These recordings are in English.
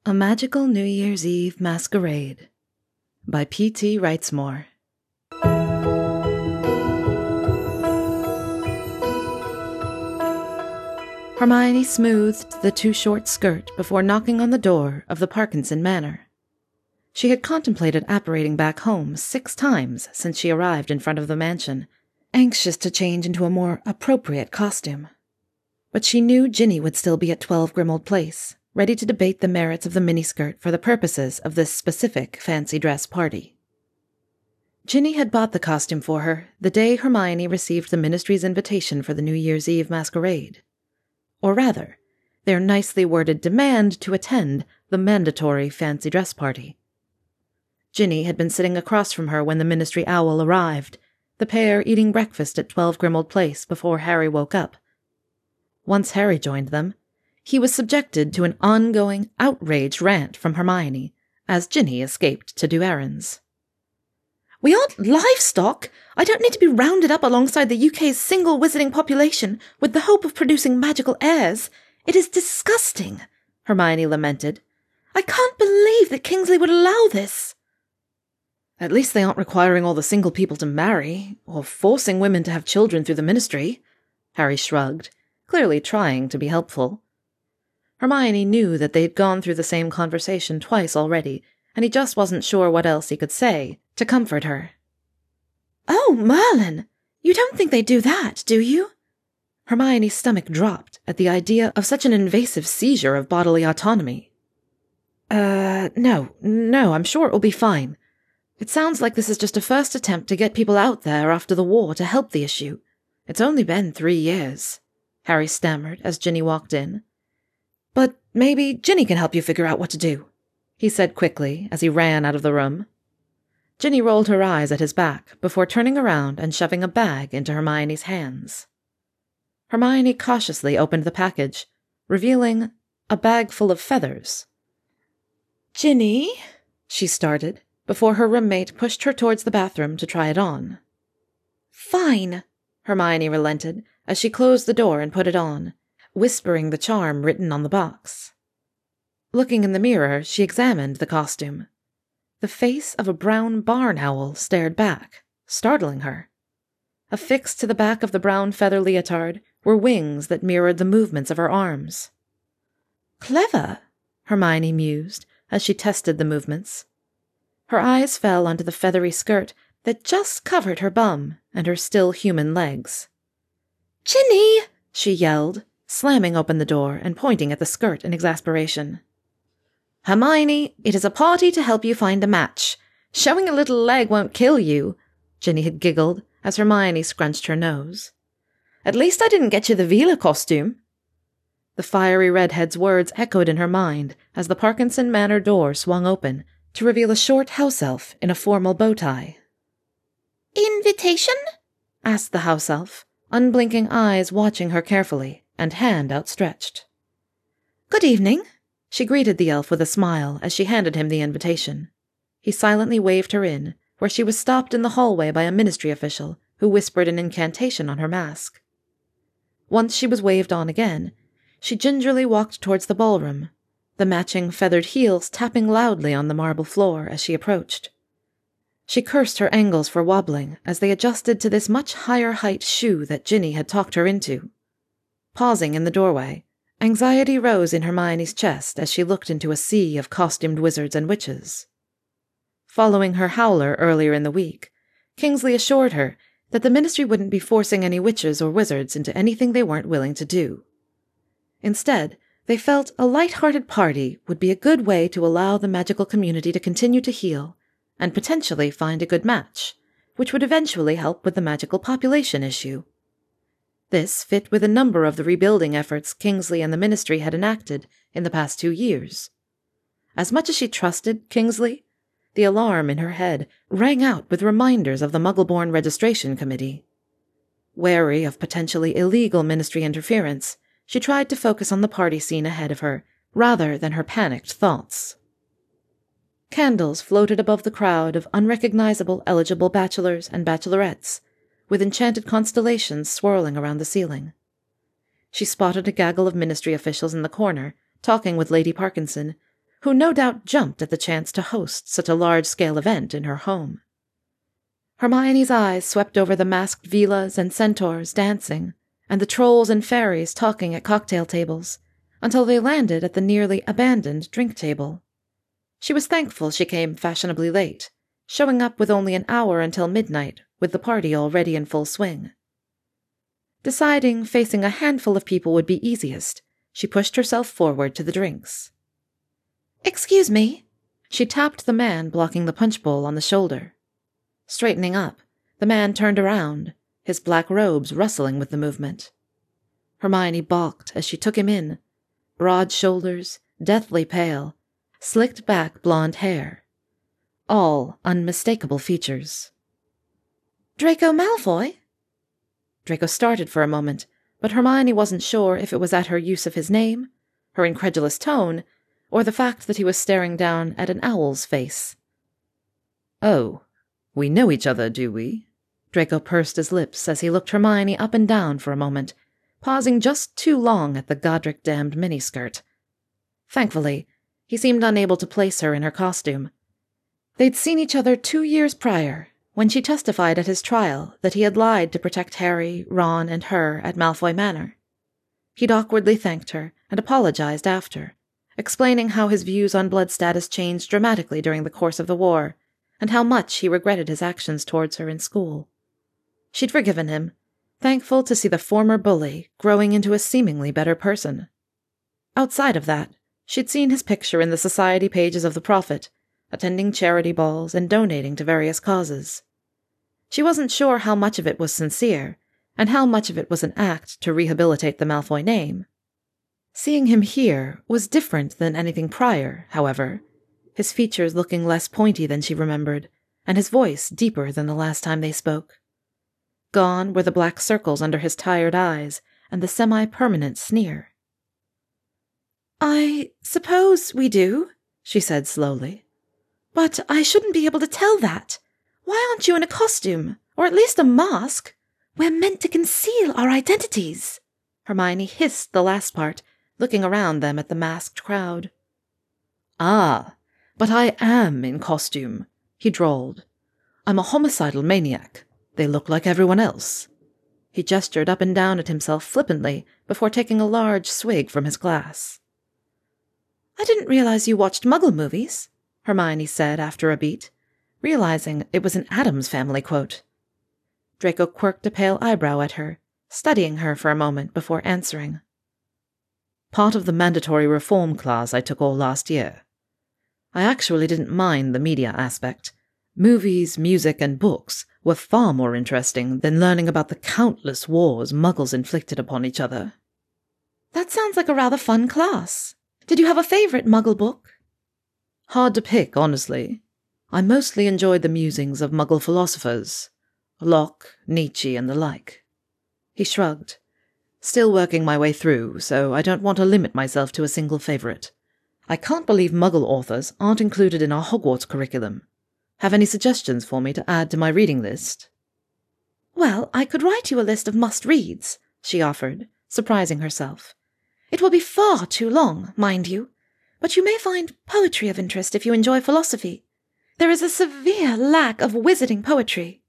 A Magical New Year's Eve Masquerade by P.T. Wrightsmore. Hermione smoothed the too-short skirt before knocking on the door of the Parkinson Manor. She had contemplated apparating back home 6 times since she arrived in front of the mansion, anxious to change into a more appropriate costume. But she knew Ginny would still be at 12 Grimmauld Place, ready to debate the merits of the miniskirt for the purposes of this specific fancy dress party. Ginny had bought the costume for her the day Hermione received the Ministry's invitation for the New Year's Eve masquerade. Or rather, their nicely worded demand to attend the mandatory fancy dress party. Ginny had been sitting across from her when the Ministry owl arrived, the pair eating breakfast at 12 Grimmauld Place before Harry woke up. Once Harry joined them, he was subjected to an ongoing, outraged rant from Hermione, as Ginny escaped to do errands. "We aren't livestock! I don't need to be rounded up alongside the UK's single wizarding population with the hope of producing magical heirs. It is disgusting," Hermione lamented. "I can't believe that Kingsley would allow this." "At least they aren't requiring all the single people to marry, or forcing women to have children through the Ministry," Harry shrugged, clearly trying to be helpful. Hermione knew that they'd gone through the same conversation twice already, and he just wasn't sure what else he could say to comfort her. "Oh, Merlin! You don't think they do that, do you?" Hermione's stomach dropped at the idea of such an invasive seizure of bodily autonomy. No, I'm sure it will be fine. It sounds like this is just a first attempt to get people out there after the war to help the issue. It's only been 3 years," Harry stammered as Ginny walked in. "But maybe Ginny can help you figure out what to do," he said quickly as he ran out of the room. Ginny rolled her eyes at his back before turning around and shoving a bag into Hermione's hands. Hermione cautiously opened the package, revealing a bag full of feathers. "Ginny," she started, before her roommate pushed her towards the bathroom to try it on. "Fine," Hermione relented as she closed the door and put it on, whispering the charm written on the box. Looking in the mirror, she examined the costume. The face of a brown barn owl stared back, startling her. Affixed to the back of the brown feather leotard were wings that mirrored the movements of her arms. "Clever," Hermione mused as she tested the movements. Her eyes fell onto the feathery skirt that just covered her bum and her still human legs. "Ginny!" she yelled, slamming open the door and pointing at the skirt in exasperation. "Hermione, it is a party to help you find a match. Showing a little leg won't kill you," Ginny had giggled as Hermione scrunched her nose. "At least I didn't get you the Veela costume." The fiery redhead's words echoed in her mind as the Parkinson Manor door swung open to reveal a short house elf in a formal bow tie. "Invitation?" asked the house elf, unblinking eyes watching her carefully and hand outstretched. "Good evening," she greeted the elf with a smile as she handed him the invitation. He silently waved her in, where she was stopped in the hallway by a Ministry official who whispered an incantation on her mask. Once she was waved on again, she gingerly walked towards the ballroom, the matching feathered heels tapping loudly on the marble floor as she approached. She cursed her ankles for wobbling as they adjusted to this much higher height shoe that Ginny had talked her into. Pausing in the doorway, anxiety rose in Hermione's chest as she looked into a sea of costumed wizards and witches. Following her howler earlier in the week, Kingsley assured her that the Ministry wouldn't be forcing any witches or wizards into anything they weren't willing to do. Instead, they felt a light-hearted party would be a good way to allow the magical community to continue to heal and potentially find a good match, which would eventually help with the magical population issue. This fit with a number of the rebuilding efforts Kingsley and the Ministry had enacted in the past 2 years. As much as she trusted Kingsley, the alarm in her head rang out with reminders of the Muggleborn Registration Committee. Wary of potentially illegal Ministry interference, she tried to focus on the party scene ahead of her rather than her panicked thoughts. Candles floated above the crowd of unrecognizable eligible bachelors and bachelorettes, with enchanted constellations swirling around the ceiling. She spotted a gaggle of Ministry officials in the corner, talking with Lady Parkinson, who no doubt jumped at the chance to host such a large-scale event in her home. Hermione's eyes swept over the masked Veelas and centaurs dancing, and the trolls and fairies talking at cocktail tables, until they landed at the nearly abandoned drink table. She was thankful she came fashionably late, showing up with only an hour until midnight, with the party already in full swing. Deciding facing a handful of people would be easiest, she pushed herself forward to the drinks. "Excuse me." She tapped the man blocking the punch bowl on the shoulder. Straightening up, the man turned around, his black robes rustling with the movement. Hermione balked as she took him in. Broad shoulders, deathly pale, slicked back blonde hair. All unmistakable features. "Draco Malfoy?" Draco started for a moment, but Hermione wasn't sure if it was at her use of his name, her incredulous tone, or the fact that he was staring down at an owl's face. "Oh, we know each other, do we?" Draco pursed his lips as he looked Hermione up and down for a moment, pausing just too long at the Godric-damned miniskirt. Thankfully, he seemed unable to place her in her costume. They'd seen each other 2 years prior, when she testified at his trial that he had lied to protect Harry, Ron, and her at Malfoy Manor. He'd awkwardly thanked her and apologized after, explaining how his views on blood status changed dramatically during the course of the war, and how much he regretted his actions towards her in school. She'd forgiven him, thankful to see the former bully growing into a seemingly better person. Outside of that, she'd seen his picture in the society pages of the Prophet, attending charity balls and donating to various causes. She wasn't sure how much of it was sincere, and how much of it was an act to rehabilitate the Malfoy name. Seeing him here was different than anything prior, however, his features looking less pointy than she remembered, and his voice deeper than the last time they spoke. Gone were the black circles under his tired eyes and the semi-permanent sneer. "I suppose we do," she said slowly. "But I shouldn't be able to tell that. Why aren't you in a costume, or at least a mask? We're meant to conceal our identities." Hermione hissed the last part, looking around them at the masked crowd. "Ah, but I am in costume," he drawled. "I'm a homicidal maniac. They look like everyone else." He gestured up and down at himself flippantly before taking a large swig from his glass. "I didn't realize you watched Muggle movies," Hermione said after a beat, realizing it was an Addams Family quote. Draco quirked a pale eyebrow at her, studying her for a moment before answering. "Part of the mandatory reform class I took all last year. I actually didn't mind the media aspect. Movies, music, and books were far more interesting than learning about the countless wars Muggles inflicted upon each other." "That sounds like a rather fun class. Did you have a favorite Muggle book?" "Hard to pick, honestly. I mostly enjoyed the musings of Muggle philosophers, Locke, Nietzsche, and the like." He shrugged. "Still working my way through, so I don't want to limit myself to a single favorite. I can't believe Muggle authors aren't included in our Hogwarts curriculum. Have any suggestions for me to add to my reading list?" "Well, I could write you a list of must-reads," she offered, surprising herself. "It will be far too long, mind you, but you may find poetry of interest if you enjoy philosophy. There is a severe lack of wizarding poetry."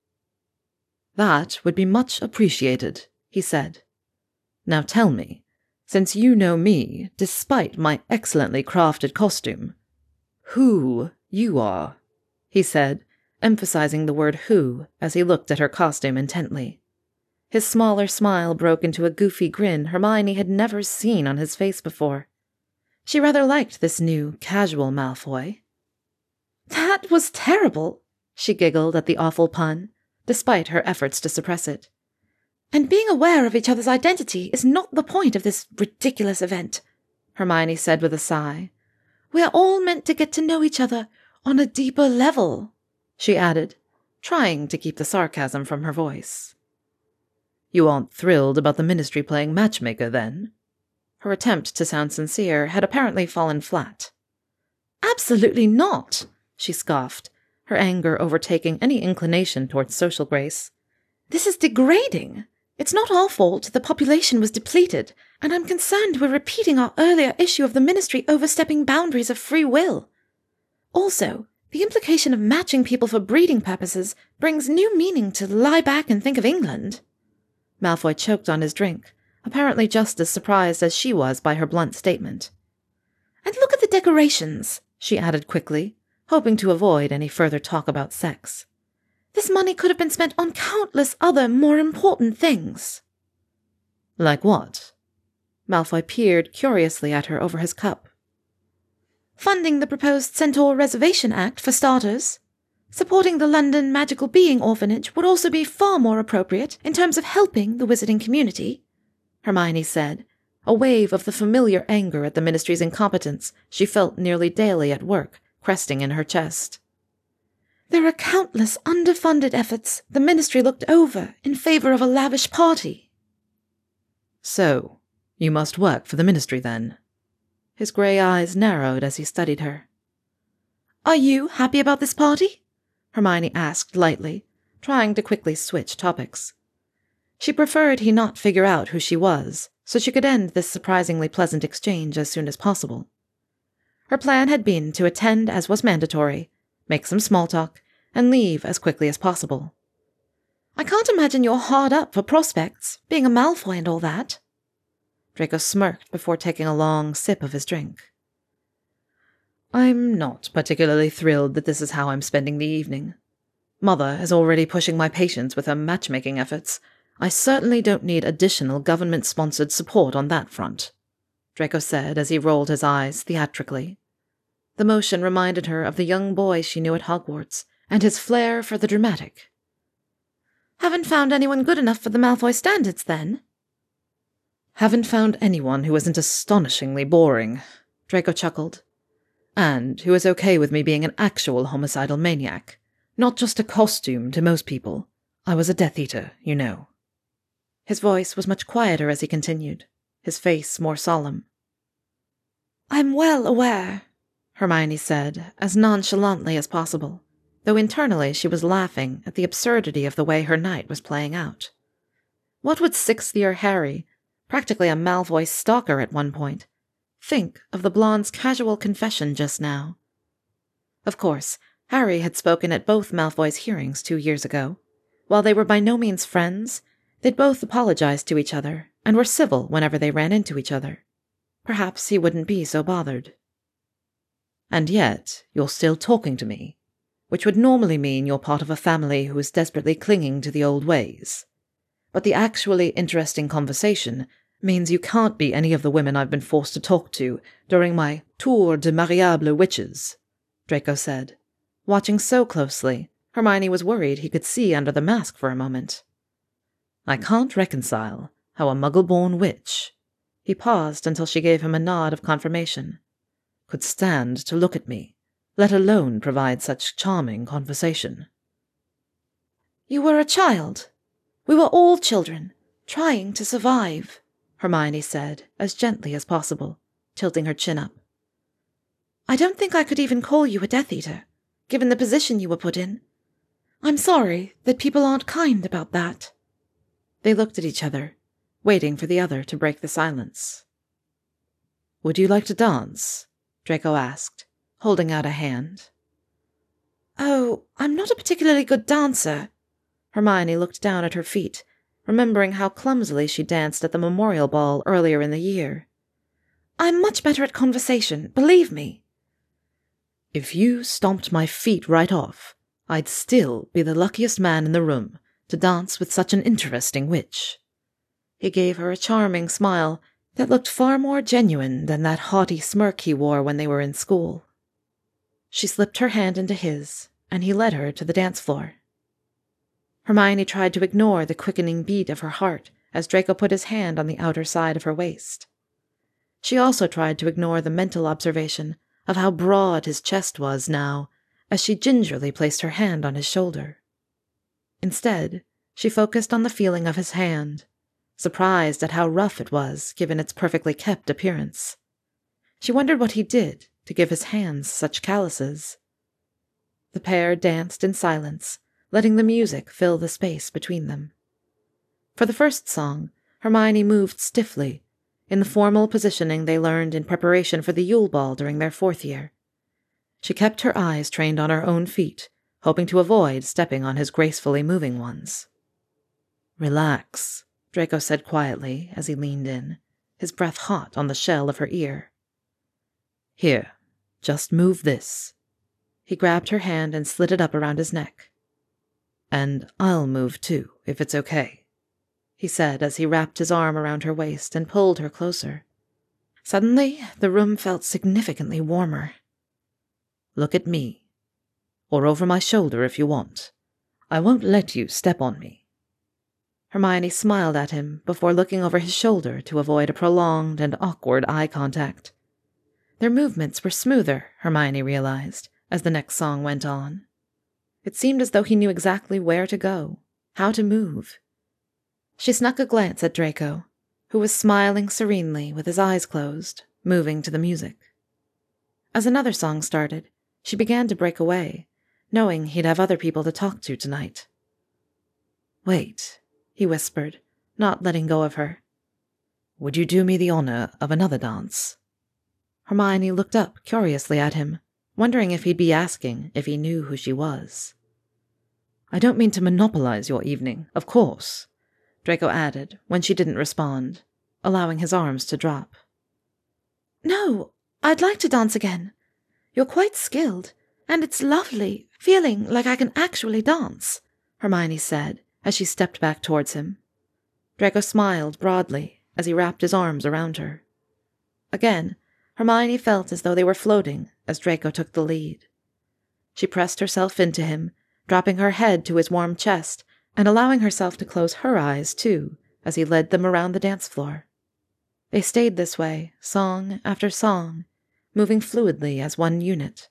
"That would be much appreciated," he said. "Now tell me, since you know me, despite my excellently crafted costume, who you are," he said, emphasizing the word who as he looked at her costume intently. His smaller smile broke into a goofy grin Hermione had never seen on his face before. She rather liked this new, casual Malfoy. "That was terrible," she giggled at the awful pun, despite her efforts to suppress it. "And being aware of each other's identity is not the point of this ridiculous event," Hermione said with a sigh. "We're all meant to get to know each other on a deeper level," she added, trying to keep the sarcasm from her voice. "You aren't thrilled about the Ministry playing matchmaker, then?" Her attempt to sound sincere had apparently fallen flat. "Absolutely not," she scoffed, her anger overtaking any inclination towards social grace. "This is degrading. It's not our fault the population was depleted, and I'm concerned we're repeating our earlier issue of the Ministry overstepping boundaries of free will. Also, the implication of matching people for breeding purposes brings new meaning to lie back and think of England. Malfoy choked on his drink, apparently just as surprised as she was by her blunt statement. And look at the decorations, she added quickly, hoping to avoid any further talk about sex. This money could have been spent on countless other more important things. Like what? Malfoy peered curiously at her over his cup. Funding the proposed Centaur Reservation Act, for starters. Supporting the London Magical Being Orphanage would also be far more appropriate in terms of helping the wizarding community, Hermione said, a wave of the familiar anger at the Ministry's incompetence she felt nearly daily at work cresting in her chest. There are countless underfunded efforts the Ministry looked over in favor of a lavish party. So, you must work for the Ministry then. His grey eyes narrowed as he studied her. Are you happy about this party? Hermione asked lightly, trying to quickly switch topics. She preferred he not figure out who she was, so she could end this surprisingly pleasant exchange as soon as possible. Her plan had been to attend as was mandatory, make some small talk, and leave as quickly as possible. I can't imagine you're hard up for prospects, being a Malfoy and all that. Draco smirked before taking a long sip of his drink. I'm not particularly thrilled that this is how I'm spending the evening. Mother is already pushing my patience with her matchmaking efforts. I certainly don't need additional government-sponsored support on that front, Draco said as he rolled his eyes theatrically. The motion reminded her of the young boy she knew at Hogwarts, and his flair for the dramatic. Haven't found anyone good enough for the Malfoy standards, then? Haven't found anyone who isn't astonishingly boring, Draco chuckled. And who is okay with me being an actual homicidal maniac, not just a costume to most people. I was a Death Eater, you know. His voice was much quieter as he continued, his face more solemn. I'm well aware, Hermione said, as nonchalantly as possible, though internally she was laughing at the absurdity of the way her night was playing out. What would sixth-year Harry, practically a Malfoy stalker at one point, think of the blonde's casual confession just now? Of course, Harry had spoken at both Malfoy's hearings 2 years ago. While they were by no means friends, they'd both apologized to each other and were civil whenever they ran into each other. Perhaps he wouldn't be so bothered. And yet, you're still talking to me, which would normally mean you're part of a family who is desperately clinging to the old ways. But the actually interesting conversation means you can't be any of the women I've been forced to talk to during my tour de mariable witches, Draco said. Watching so closely, Hermione was worried he could see under the mask for a moment. I can't reconcile how a muggle-born witch— he paused until she gave him a nod of confirmation— could stand to look at me, let alone provide such charming conversation. You were a child. We were all children, trying to survive, Hermione said, as gently as possible, tilting her chin up. I don't think I could even call you a Death Eater, given the position you were put in. I'm sorry that people aren't kind about that. They looked at each other, waiting for the other to break the silence. Would you like to dance? Draco asked, holding out a hand. Oh, I'm not a particularly good dancer. Hermione looked down at her feet, remembering how clumsily she danced at the memorial ball earlier in the year. I'm much better at conversation, believe me. If you stomped my feet right off, I'd still be the luckiest man in the room to dance with such an interesting witch. He gave her a charming smile that looked far more genuine than that haughty smirk he wore when they were in school. She slipped her hand into his, and he led her to the dance floor. Hermione tried to ignore the quickening beat of her heart as Draco put his hand on the outer side of her waist. She also tried to ignore the mental observation of how broad his chest was now, as she gingerly placed her hand on his shoulder. Instead, she focused on the feeling of his hand, surprised at how rough it was given its perfectly kept appearance. She wondered what he did to give his hands such calluses. The pair danced in silence, letting the music fill the space between them. For the first song, Hermione moved stiffly, in the formal positioning they learned in preparation for the Yule Ball during their 4th year. She kept her eyes trained on her own feet, hoping to avoid stepping on his gracefully moving ones. "Relax," Draco said quietly as he leaned in, his breath hot on the shell of her ear. "Here, just move this." He grabbed her hand and slid it up around his neck. "And I'll move too, if it's okay," he said as he wrapped his arm around her waist and pulled her closer. Suddenly, the room felt significantly warmer. "Look at me. Or over my shoulder if you want. I won't let you step on me." Hermione smiled at him before looking over his shoulder to avoid a prolonged and awkward eye contact. Their movements were smoother, Hermione realized, as the next song went on. It seemed as though he knew exactly where to go, how to move. She snuck a glance at Draco, who was smiling serenely with his eyes closed, moving to the music. As another song started, she began to break away, knowing he'd have other people to talk to tonight. "Wait," he whispered, not letting go of her. "Would you do me the honor of another dance?" Hermione looked up curiously at him, wondering if he'd be asking if he knew who she was. "I don't mean to monopolize your evening, of course," Draco added when she didn't respond, allowing his arms to drop. "No, I'd like to dance again. You're quite skilled, and it's lovely, feeling like I can actually dance," Hermione said as she stepped back towards him. Draco smiled broadly as he wrapped his arms around her. Again, Hermione felt as though they were floating as Draco took the lead. She pressed herself into him, dropping her head to his warm chest and allowing herself to close her eyes, too, as he led them around the dance floor. They stayed this way, song after song, moving fluidly as one unit.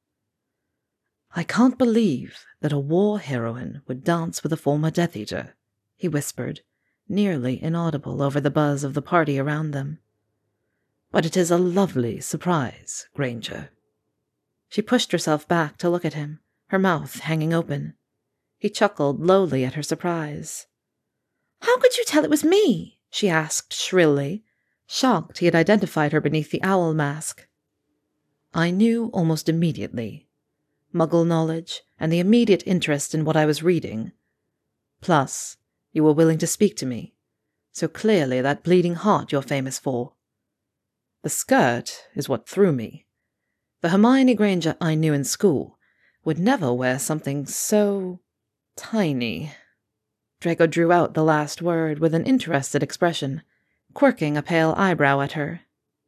"I can't believe that a war heroine would dance with a former Death Eater," he whispered, nearly inaudible over the buzz of the party around them. "But it is a lovely surprise, Granger." She pushed herself back to look at him, her mouth hanging open. He chuckled lowly at her surprise. "How could you tell it was me?" she asked shrilly, shocked he had identified her beneath the owl mask. "I knew almost immediately. Muggle knowledge and the immediate interest in what I was reading. Plus, you were willing to speak to me, so clearly that bleeding heart you're famous for. The skirt is what threw me. The Hermione Granger I knew in school would never wear something so tiny." Draco drew out the last word with an interested expression, quirking a pale eyebrow at her.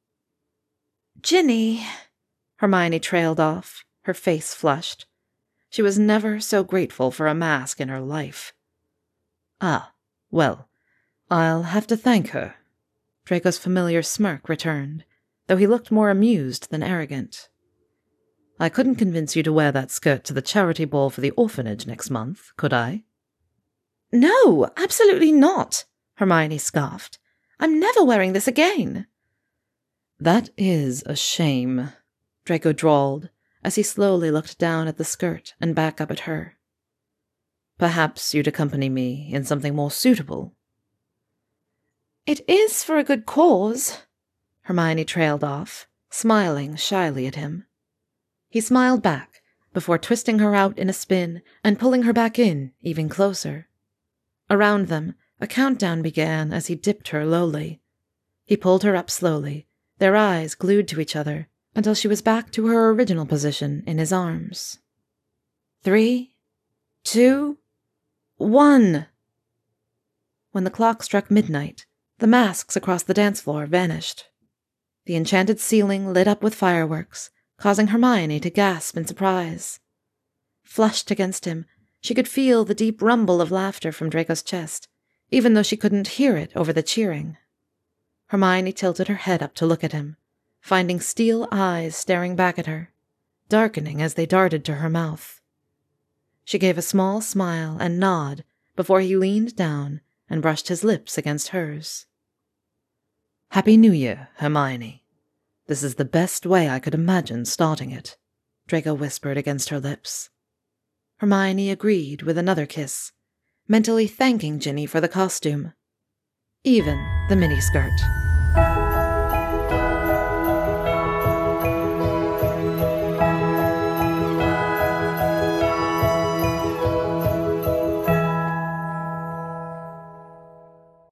"Ginny," Hermione trailed off, her face flushed. She was never so grateful for a mask in her life. "Ah, well, I'll have to thank her." Draco's familiar smirk returned, though he looked more amused than arrogant. "I couldn't convince you to wear that skirt to the charity ball for the orphanage next month, could I?" "No, absolutely not," Hermione scoffed. "I'm never wearing this again." "That is a shame," Draco drawled, as he slowly looked down at the skirt and back up at her. "Perhaps you'd accompany me in something more suitable." "It is for a good cause," Hermione trailed off, smiling shyly at him. He smiled back before twisting her out in a spin and pulling her back in even closer. Around them, a countdown began as he dipped her lowly. He pulled her up slowly, their eyes glued to each other, until she was back to her original position in his arms. 3, 2, 1. When the clock struck midnight, the masks across the dance floor vanished. The enchanted ceiling lit up with fireworks, causing Hermione to gasp in surprise. Flushed against him, she could feel the deep rumble of laughter from Draco's chest, even though she couldn't hear it over the cheering. Hermione tilted her head up to look at him, finding steel eyes staring back at her, darkening as they darted to her mouth. She gave a small smile and nod before he leaned down and brushed his lips against hers. "Happy New Year, Hermione. This is the best way I could imagine starting it," Draco whispered against her lips. Hermione agreed with another kiss, mentally thanking Ginny for the costume. Even the miniskirt.